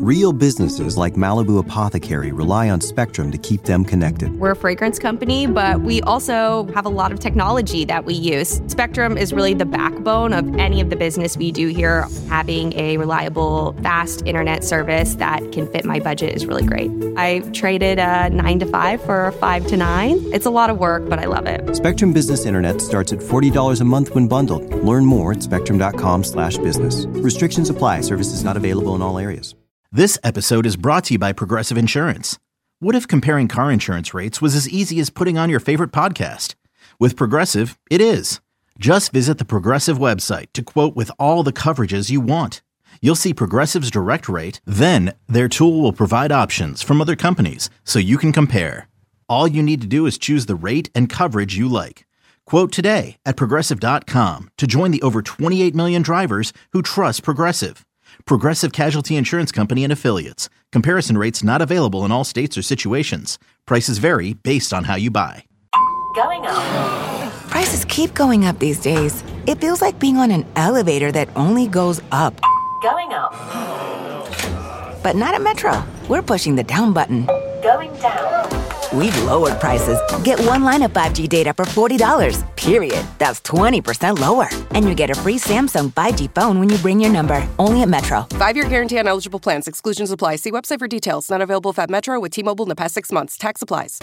Real businesses like Malibu Apothecary rely on Spectrum to keep them connected. We're a fragrance company, but we also have a lot of technology that we use. Spectrum is really the backbone of any of the business we do here. Having a reliable, fast internet service that can fit my budget is really great. I traded a 9 to 5 for a 5 to 9. It's a lot of work, but I love it. Spectrum Business Internet starts at $40 a month when bundled. Learn more at spectrum.com/business. Restrictions apply. Services not available in all areas. This episode is brought to you by Progressive Insurance. What if comparing car insurance rates was as easy as putting on your favorite podcast? With Progressive, it is. Just visit the Progressive website to quote with all the coverages you want. You'll see Progressive's direct rate, then their tool will provide options from other companies so you can compare. All you need to do is choose the rate and coverage you like. Quote today at Progressive.com to join the over 28 million drivers who trust Progressive. Progressive Casualty Insurance Company and Affiliates. Comparison rates not available in all states or situations. Prices vary based on how you buy. Going up. Prices keep going up these days. It feels like being on an elevator that only goes up. Going up. But not at Metro. We're pushing the down button. Going down. We've lowered prices. Get one line of 5G data for $40, period. That's 20% lower. And you get a free Samsung 5G phone when you bring your number. Only at Metro. 5-year guarantee on eligible plans. Exclusions apply. See website for details. Not available at Metro with T-Mobile in the past 6 months. Tax applies.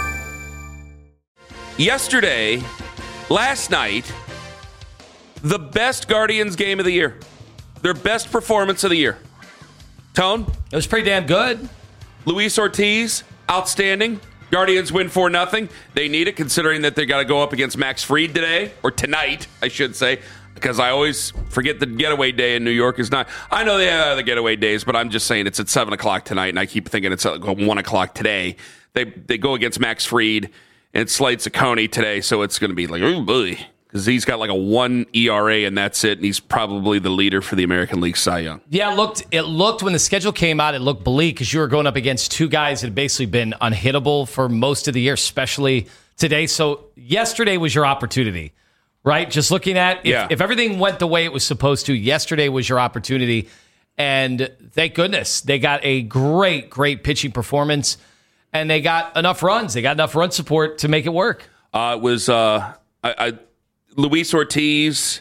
Last night, the best Guardians game of the year. Their best performance of the year. Tone? It was pretty damn good. Luis Ortiz, outstanding. Guardians win 4-0. They need it, considering that they got to go up against Max Fried today, or tonight, I should say, because I always forget the getaway day in New York is not. I know they have other getaway days, but I'm just saying it's at 7 o'clock tonight, and I keep thinking it's at 1 o'clock today. They go against Max Fried and Slade Ciccone today, so it's going to be like, oh boy, because he's got like a 1 ERA, and that's it, and he's probably the leader for the American League Cy Young. Yeah, it looked when the schedule came out, it looked bleak because you were going up against two guys that had basically been unhittable for most of the year, especially today. So yesterday was your opportunity, right? Just looking at if everything went the way it was supposed to, yesterday was your opportunity. And thank goodness they got a great pitching performance, and they got enough runs. They got enough run support to make it work. It was Luis Ortiz.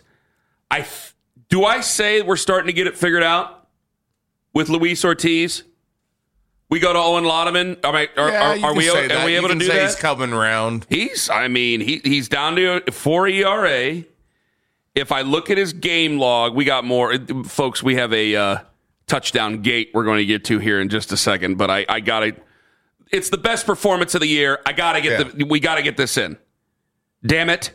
Do I say we're starting to get it figured out with Luis Ortiz? We go to Owen Laudeman. Are we able to do that? He's coming around. He's down to 4 ERA. If I look at his game log, we got more. Folks, we have a touchdown gate we're going to get to here in just a second, but I got to. It's the best performance of the year. We got to get this in. Damn it.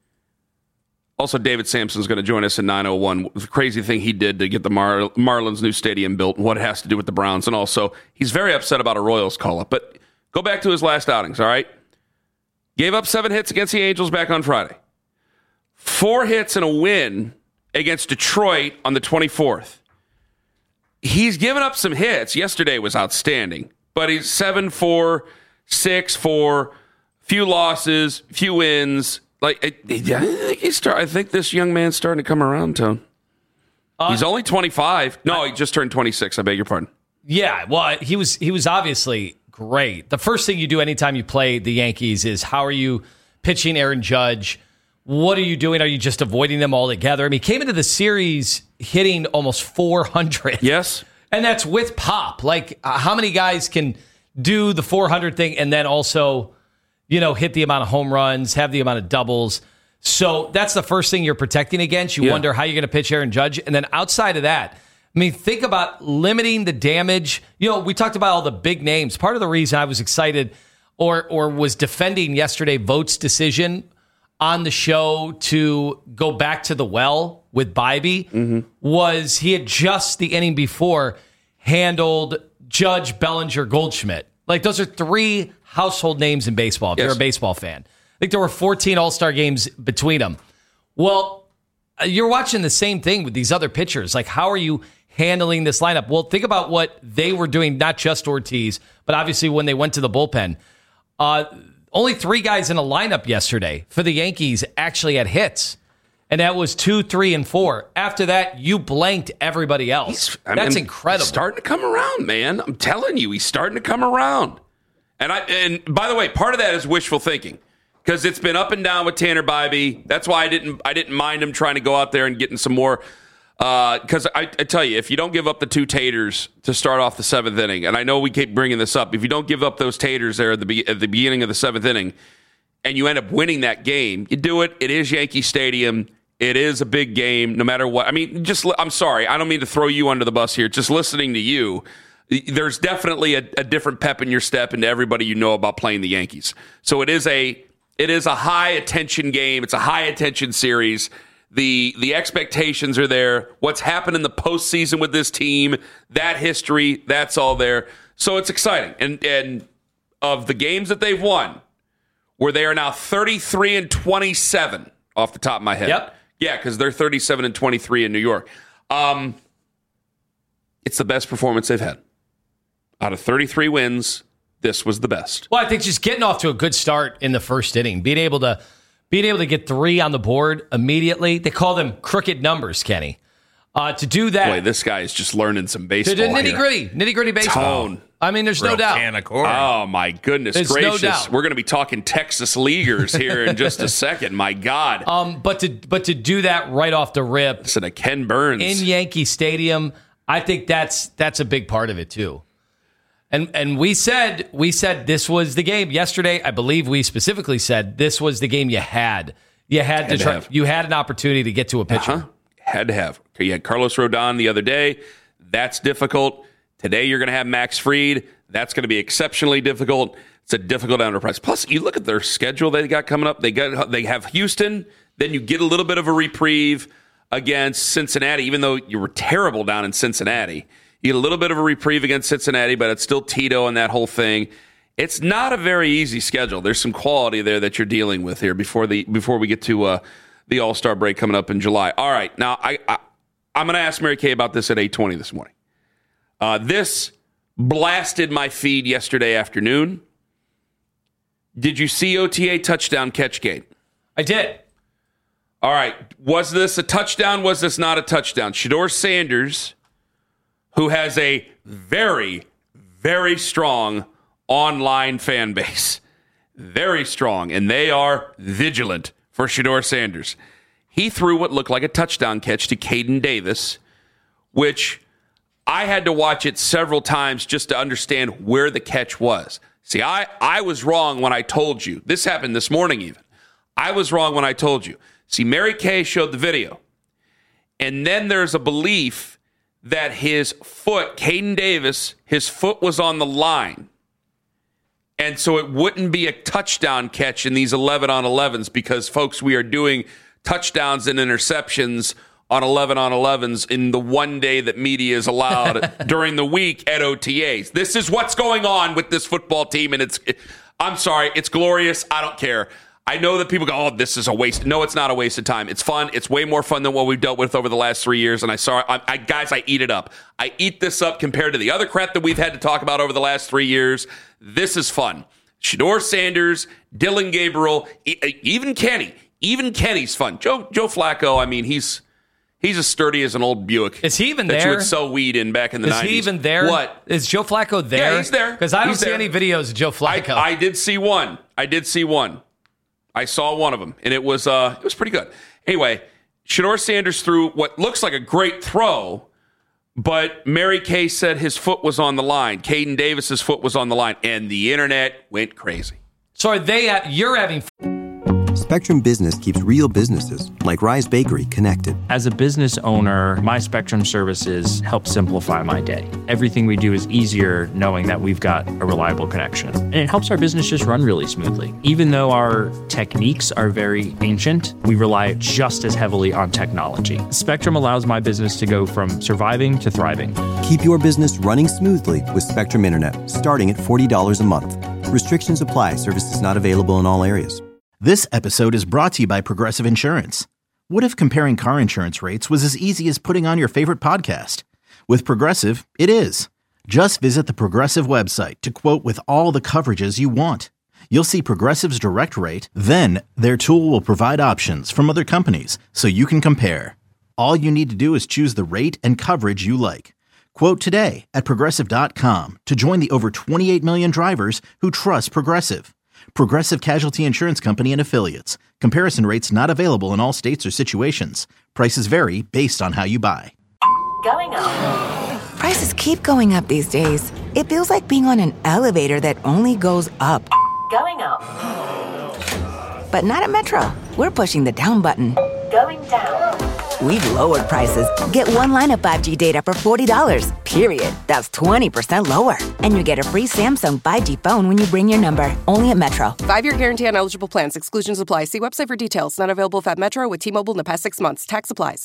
Also, David Sampson's going to join us in 9:01. The crazy thing he did to get the Marlins' new stadium built and what it has to do with the Browns. And also, he's very upset about a Royals call-up. But go back to his last outings, all right? Gave up 7 hits against the Angels back on Friday. 4 hits and a win against Detroit on the 24th. He's given up some hits. Yesterday was outstanding. But he's 7-4, 6-4, few losses, few wins. I think this young man's starting to come around, Tone. He's only 25. No, he just turned 26. I beg your pardon. Yeah, well, he was obviously great. The first thing you do anytime you play the Yankees is how are you pitching Aaron Judge? What are you doing? Are you just avoiding them altogether? I mean, he came into the series hitting almost 400. Yes. And that's with pop. How many guys can do the 400 thing and then also, hit the amount of home runs, have the amount of doubles? So that's the first thing you're protecting against. You wonder how you're going to pitch Aaron Judge. And then outside of that, think about limiting the damage. We talked about all the big names. Part of the reason I was excited or was defending yesterday Vogt's decision on the show to go back to the well with Bybee was he had just the inning before handled Judge, Bellinger, Goldschmidt. Those are 3 household names in baseball if you're a baseball fan. I think there were 14 All-Star games between them. Well, you're watching the same thing with these other pitchers. How are you handling this lineup? Well, think about what they were doing, not just Ortiz, but obviously when they went to the bullpen. Only 3 guys in a lineup yesterday for the Yankees actually had hits. And that was 2, 3, and 4. After that, you blanked everybody else. That's incredible. He's starting to come around, man. I'm telling you, he's starting to come around. And by the way, part of that is wishful thinking because it's been up and down with Tanner Bybee. That's why I didn't mind him trying to go out there and getting some more. Because I tell you, if you don't give up the 2 taters to start off the 7th inning, and I know we keep bringing this up, if you don't give up those taters there at the beginning of the 7th inning, and you end up winning that game, you do it. It is Yankee Stadium. It is a big game, no matter what. I mean, I'm sorry. I don't mean to throw you under the bus here. Just listening to you, there's definitely a different pep in your step into everybody you know about playing the Yankees. So it is a high attention game. It's a high attention series. The expectations are there. What's happened in the postseason with this team, that history, that's all there. So it's exciting. And of the games that they've won, where they are now 33-27 off the top of my head. Yep. Yeah, because they're 37-23 in New York. It's the best performance they've had. Out of 33 wins, this was the best. Well, I think just getting off to a good start in the first inning, being able to get 3 on the board immediately. They call them crooked numbers, Kenny. To do that, boy, this guy is just learning some baseball. To nitty gritty baseball. Tone. I mean, there's no doubt. Oh my goodness gracious! No doubt. We're going to be talking Texas Leaguers here in just a second. My God. But to do that right off the rip, listen to Ken Burns in Yankee Stadium. I think that's a big part of it too. And we said this was the game yesterday. I believe we specifically said this was the game you had. You had an opportunity to get to a pitcher. Had to have. You had Carlos Rodon the other day. That's difficult. Today you're going to have Max Fried. That's going to be exceptionally difficult. It's a difficult enterprise. Plus, you look at their schedule they got coming up. They have Houston. Then you get a little bit of a reprieve against Cincinnati, even though you were terrible down in Cincinnati. You get a little bit of a reprieve against Cincinnati, but it's still Tito and that whole thing. It's not a very easy schedule. There's some quality there that you're dealing with here before we get to the All-Star break coming up in July. All right, now I'm going to ask Mary Kay about this at 8:20 this morning. This blasted my feed yesterday afternoon. Did you see OTA touchdown catch game? I did. All right. Was this a touchdown? Was this not a touchdown? Shedeur Sanders, who has a very, very strong online fan base. Very strong. And they are vigilant for Shedeur Sanders. He threw what looked like a touchdown catch to Caden Davis, which I had to watch it several times just to understand where the catch was. See, I was wrong when I told you. This happened this morning even. I was wrong when I told you. See, Mary Kay showed the video. And then there's a belief that his foot, Caden Davis, his foot was on the line. And so it wouldn't be a touchdown catch in these 11-on-11s because, folks, we are doing touchdowns and interceptions on 11-on-11s in the one day that media is allowed during the week at OTAs. This is what's going on with this football team, and I'm sorry, it's glorious. I don't care. I know that people go, oh, this is a waste. No, it's not a waste of time. It's fun. It's way more fun than what we've dealt with over the last 3 years, and guys, I eat it up. I eat this up compared to the other crap that we've had to talk about over the last 3 years. This is fun. Shedeur Sanders, Dylan Gabriel, even Kenny. Even Kenny's fun. Joe Flacco, I mean, he's as sturdy as an old Buick. Is he even that there? You would sell weed in back in the 90s. Is he even there? What? Is Joe Flacco there? Yeah, he's there. Because I don't see any videos of Joe Flacco. I did see one. I saw one of them, and it was pretty good. Anyway, Shedeur Sanders threw what looks like a great throw, but Mary Kay said his foot was on the line. Caden Davis's foot was on the line, and the internet went crazy. So you're having... Spectrum Business keeps real businesses, like Rise Bakery, connected. As a business owner, my Spectrum services help simplify my day. Everything we do is easier knowing that we've got a reliable connection. And it helps our business just run really smoothly. Even though our techniques are very ancient, we rely just as heavily on technology. Spectrum allows my business to go from surviving to thriving. Keep your business running smoothly with Spectrum Internet, starting at $40 a month. Restrictions apply. Services not available in all areas. This episode is brought to you by Progressive Insurance. What if comparing car insurance rates was as easy as putting on your favorite podcast? With Progressive, it is. Just visit the Progressive website to quote with all the coverages you want. You'll see Progressive's direct rate, then their tool will provide options from other companies so you can compare. All you need to do is choose the rate and coverage you like. Quote today at Progressive.com to join the over 28 million drivers who trust Progressive. Progressive Casualty Insurance Company and Affiliates. Comparison rates not available in all states or situations. Prices vary based on how you buy. Going up. Prices keep going up these days. It feels like being on an elevator that only goes up. Going up. But not at Metro. We're pushing the down button. Going down. We've lowered prices. Get one line of 5G data for $40, period. That's 20% lower. And you get a free Samsung 5G phone when you bring your number. Only at Metro. 5-year guarantee on eligible plans. Exclusions apply. See website for details. Not available if at Metro with T-Mobile in the past 6 months. Tax applies.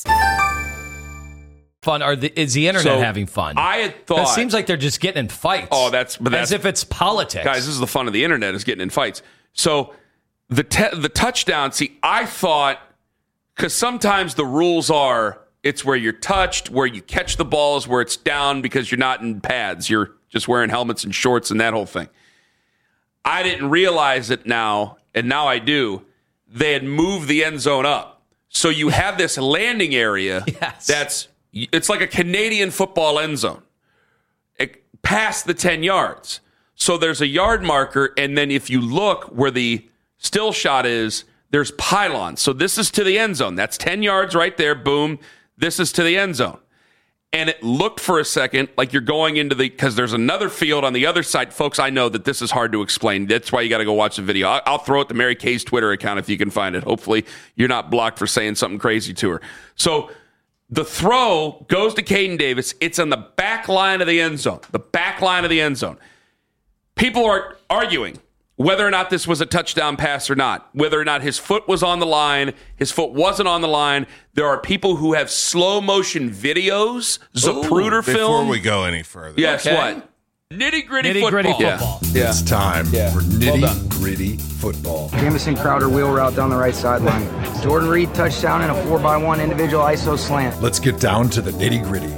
Fun? Is the internet having fun? I had thought... It seems like they're just getting in fights. Oh, that's as if it's politics. Guys, this is the fun of the internet, is getting in fights. So the touchdown, see, I thought... Because sometimes the rules are it's where you're touched, where you catch the balls, where it's down because you're not in pads. You're just wearing helmets and shorts and that whole thing. I didn't realize it now, and now I do. They had moved the end zone up. So you have this landing area it's like a Canadian football end zone past the 10 yards. So there's a yard marker, and then if you look where the still shot is, there's pylons. So this is to the end zone. That's 10 yards right there. Boom. This is to the end zone. And it looked for a second like you're going into because there's another field on the other side. Folks, I know that this is hard to explain. That's why you got to go watch the video. I'll throw it to Mary Kay's Twitter account if you can find it. Hopefully you're not blocked for saying something crazy to her. So the throw goes to Caden Davis. It's on the back line of the end zone. The back line of the end zone. People are arguing whether or not this was a touchdown pass or not, whether or not his foot was on the line, his foot wasn't on the line. There are people who have slow motion videos, Zapruder film. Before we go any further. Yes, what? Nitty-gritty football. Yeah. It's time for nitty-gritty football. Jamison Crowder wheel route down the right sideline. Jordan Reed touchdown in a 4x1 individual ISO slant. Let's get down to the nitty-gritty.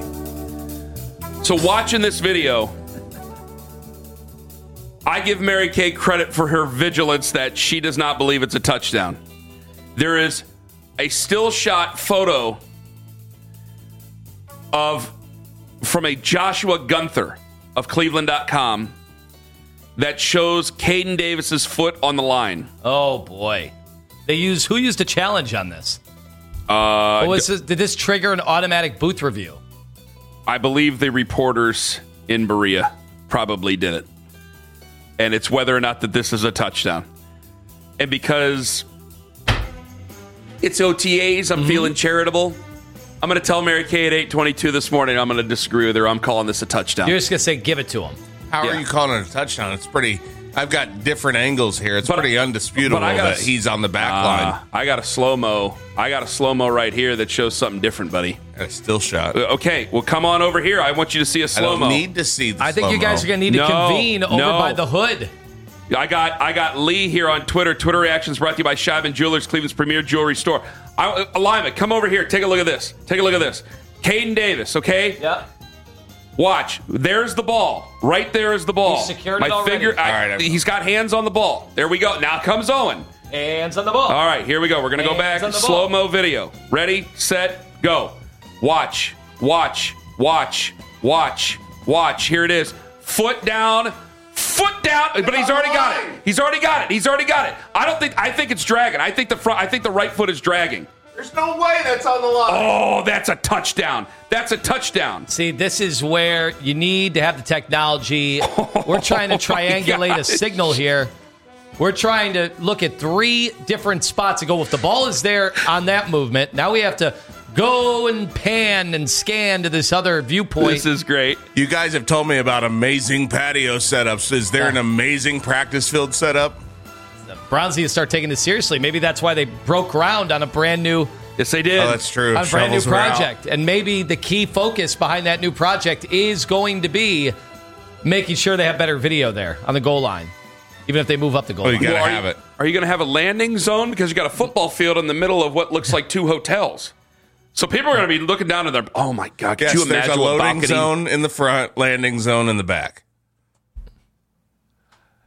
So watching this video, I give Mary Kay credit for her vigilance that she does not believe it's a touchdown. There is a still shot photo from a Joshua Gunther of Cleveland.com that shows Caden Davis's foot on the line. Oh boy. Who used a challenge on this? Did this trigger an automatic booth review? I believe the reporters in Berea probably did it. And it's whether or not that this is a touchdown. And because it's OTAs, I'm feeling charitable. I'm going to tell Mary Kay at 8:22 this morning I'm going to disagree with her. I'm calling this a touchdown. You're just going to say give it to him. How are you calling it a touchdown? It's pretty... I've got different angles here. It's pretty undisputable that he's on the back line. I got a slow-mo. Right here that shows something different, buddy. A still shot. Okay, well, come on over here. I want you to see a slow-mo. I don't need to see the I think you guys are going to need to convene over by the hood. I got Lee here on Twitter. Twitter reactions brought to you by Scheiben Jewelers, Cleveland's premier jewelry store. Alignment, come over here. Take a look at this. Caden Davis, okay? Yeah. Watch. There's the ball. Right there is the ball. He's secured it already. He's got hands on the ball. There we go. Now comes Owen. Hands on the ball. All right, here we go. We're going to go back. Slow-mo video. Ready, set, go. Watch. Here it is. Foot down. But he's already got it. I think it's dragging. I think the right foot is dragging. There's no way that's on the line. Oh, that's a touchdown. See, this is where you need to have the technology. We're trying to triangulate a signal here. We're trying to look at 3 different spots and go, if the ball is there on that movement, now we have to go and pan and scan to this other viewpoint. This is great. You guys have told me about amazing patio setups. Is there an amazing practice field setup? The Browns need to start taking this seriously. Maybe that's why they broke ground on a brand new... Yes, they did. Oh, that's true. On a brand new project. And maybe the key focus behind that new project is going to be making sure they have better video there on the goal line, even if they move up the goal line. You got to have it. Are you going to have a landing zone? Because you got a football field in the middle of what looks like 2 hotels. So people are going to be looking down at their... Oh, my God. Yes, Could you imagine there's a loading zone in the front, landing zone in the back.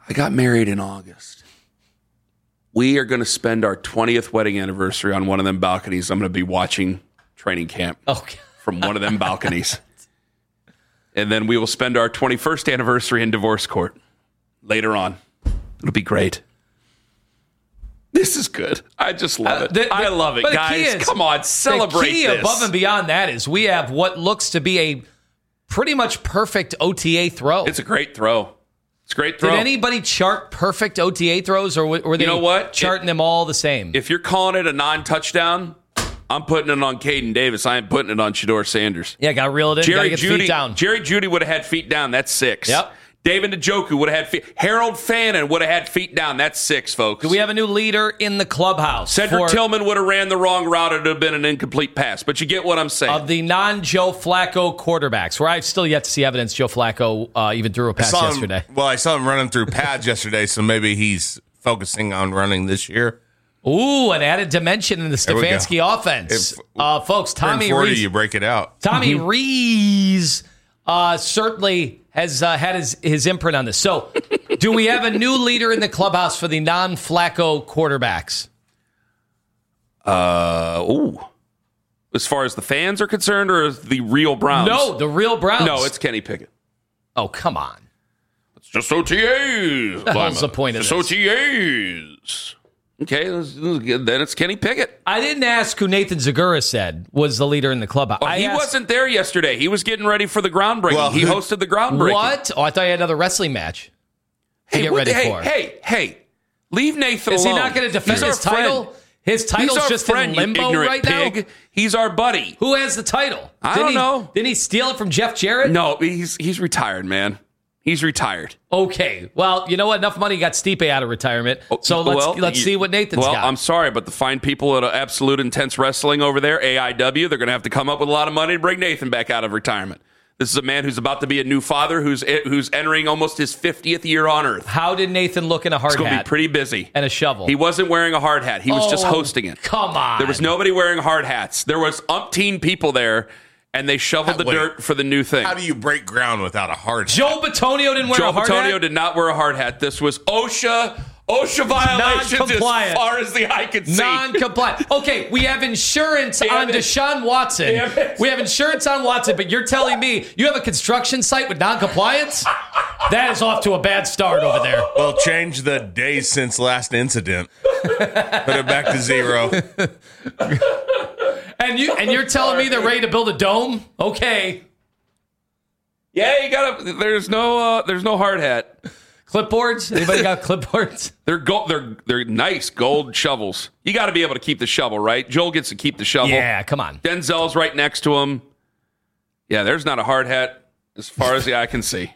I got married in August. We are going to spend our 20th wedding anniversary on one of them balconies. I'm going to be watching training camp from one of them balconies. And then we will spend our 21st anniversary in divorce court later on. It'll be great. This is good. I just love it. I love it, guys. Come on, celebrate this. The key above and beyond that is we have what looks to be a pretty much perfect OTA throw. It's a great throw. It's a great throw. Did anybody chart perfect OTA throws, or were they charting them all the same? If you're calling it a non-touchdown, I'm putting it on Caden Davis. I ain't putting it on Shedeur Sanders. Yeah, got to reel it in. Got to get the feet down. Jerry Jeudy would have had feet down. That's 6. Yep. David Njoku would have had feet. Harold Fannin would have had feet down. That's 6, folks. Do we have a new leader in the clubhouse? Cedric Tillman would have ran the wrong route. It would have been an incomplete pass. But you get what I'm saying. Of the non-Joe Flacco quarterbacks, where I've still yet to see evidence Joe Flacco even threw a pass yesterday. I saw him running through pads yesterday, so maybe he's focusing on running this year. Ooh, an added dimension in the Stefanski offense. Folks, Tommy 40, Rees. You break it out. Tommy Rees certainly has had his imprint on this. So, do we have a new leader in the clubhouse for the non-Flacco quarterbacks? As far as the fans are concerned, or the real Browns? No, the real Browns. No, it's Kenny Pickett. Oh, come on. It's just OTAs. What's the point of this? Just OTAs. Okay, then it's Kenny Pickett. I didn't ask who Nathan Zagura said was the leader in the clubhouse. He wasn't there yesterday. He was getting ready for the groundbreaking. Well, he hosted the groundbreaking. What? Oh, I thought you had another wrestling match to get ready for. Hey, leave Nathan alone. Is he not going to defend his title? Friend. His title's just in limbo right pig. now? He's our buddy. Who has the title? I don't know. Didn't he steal it from Jeff Jarrett? No, he's retired, man. He's retired. Okay. Well, you know what? Enough money got Stipe out of retirement. So let's see what Nathan's got. Well, I'm sorry, but the fine people at Absolute Intense Wrestling over there, AIW, they're going to have to come up with a lot of money to bring Nathan back out of retirement. This is a man who's about to be a new father, who's entering almost his 50th year on Earth. How did Nathan look in a hard hat? It's going to be pretty busy. And a shovel. He wasn't wearing a hard hat. He was just hosting it. Come on. There was nobody wearing hard hats. There was umpteen people there. And they shoveled the dirt for the new thing. How do you break ground without a hard hat? Joe Bitonio didn't wear a hard hat? Joe Bitonio did not wear a hard hat. This was OSHA violations as far as the eye could see. Non-compliant. Okay, we have insurance on Deshaun Watson. We have insurance on Watson, but you're telling me you have a construction site with non-compliance? That is off to a bad start over there. Well, change the days since last incident. Put it back to 0. And you're telling me they're ready to build a dome? Okay. Yeah, you gotta. There's no hard hat. Clipboards? Anybody got clipboards? They're nice gold shovels. You got to be able to keep the shovel, right? Joel gets to keep the shovel. Yeah, come on. Denzel's right next to him. Yeah, there's not a hard hat as far as the eye can see.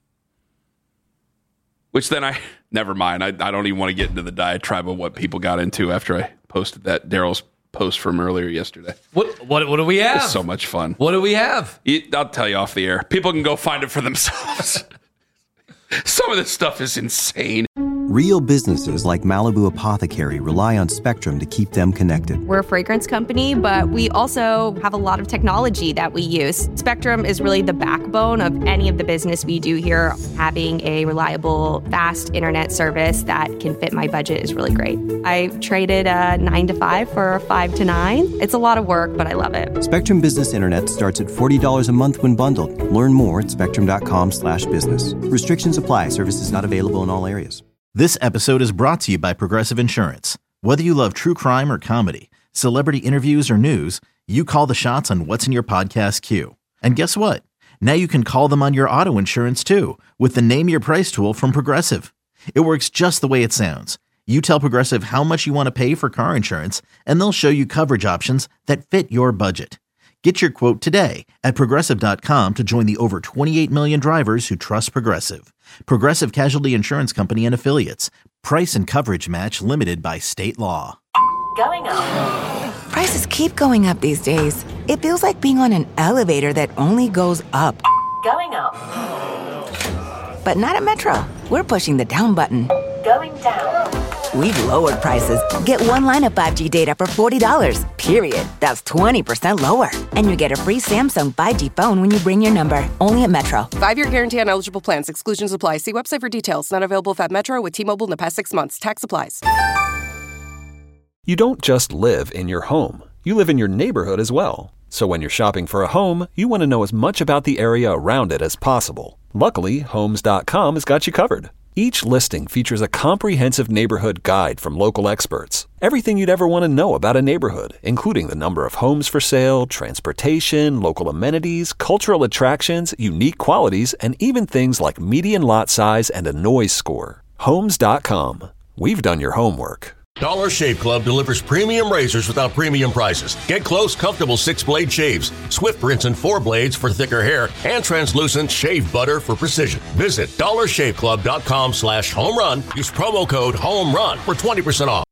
Which then never mind. I don't even want to get into the diatribe of what people got into after I posted that Daryl's post from earlier yesterday. What do we have? It's so much fun. What do we have? I'll tell you off the air. People can go find it for themselves. Some of this stuff is insane. Real businesses like Malibu Apothecary rely on Spectrum to keep them connected. We're a fragrance company, but we also have a lot of technology that we use. Spectrum is really the backbone of any of the business we do here. Having a reliable, fast internet service that can fit my budget is really great. I traded a 9 to 5 for a 5 to 9. It's a lot of work, but I love it. Spectrum Business Internet starts at $40 a month when bundled. Learn more at spectrum.com/business. Restrictions apply. Services not available in all areas. This episode is brought to you by Progressive Insurance. Whether you love true crime or comedy, celebrity interviews or news, you call the shots on what's in your podcast queue. And guess what? Now you can call them on your auto insurance too with the Name Your Price tool from Progressive. It works just the way it sounds. You tell Progressive how much you want to pay for car insurance, and they'll show you coverage options that fit your budget. Get your quote today at Progressive.com to join the over 28 million drivers who trust Progressive. Progressive Casualty Insurance Company and Affiliates. Price and coverage match limited by state law. Going up. Prices keep going up these days. It feels like being on an elevator that only goes up. Going up. But not at Metro. We're pushing the down button. Going down. we've lowered prices. Get one line of 5G data for $40, period. That's 20% lower. And you get a free Samsung 5G phone when you bring your number. Only at Metro. 5-year guarantee on eligible plans. Exclusions apply. See website for details. Not available at Metro with T-Mobile in the past 6 months. Tax applies. You don't just live in your home. You live in your neighborhood as well. So when you're shopping for a home, you want to know as much about the area around it as possible. Luckily, Homes.com has got you covered. Each listing features a comprehensive neighborhood guide from local experts. Everything you'd ever want to know about a neighborhood, including the number of homes for sale, transportation, local amenities, cultural attractions, unique qualities, and even things like median lot size and a noise score. Homes.com. We've done your homework. Dollar Shave Club delivers premium razors without premium prices. Get close, comfortable 6-blade shaves, Swift rinse and 4 blades for thicker hair, and translucent shave butter for precision. Visit dollarshaveclub.com/homerun. Use promo code HOMERUN for 20% off.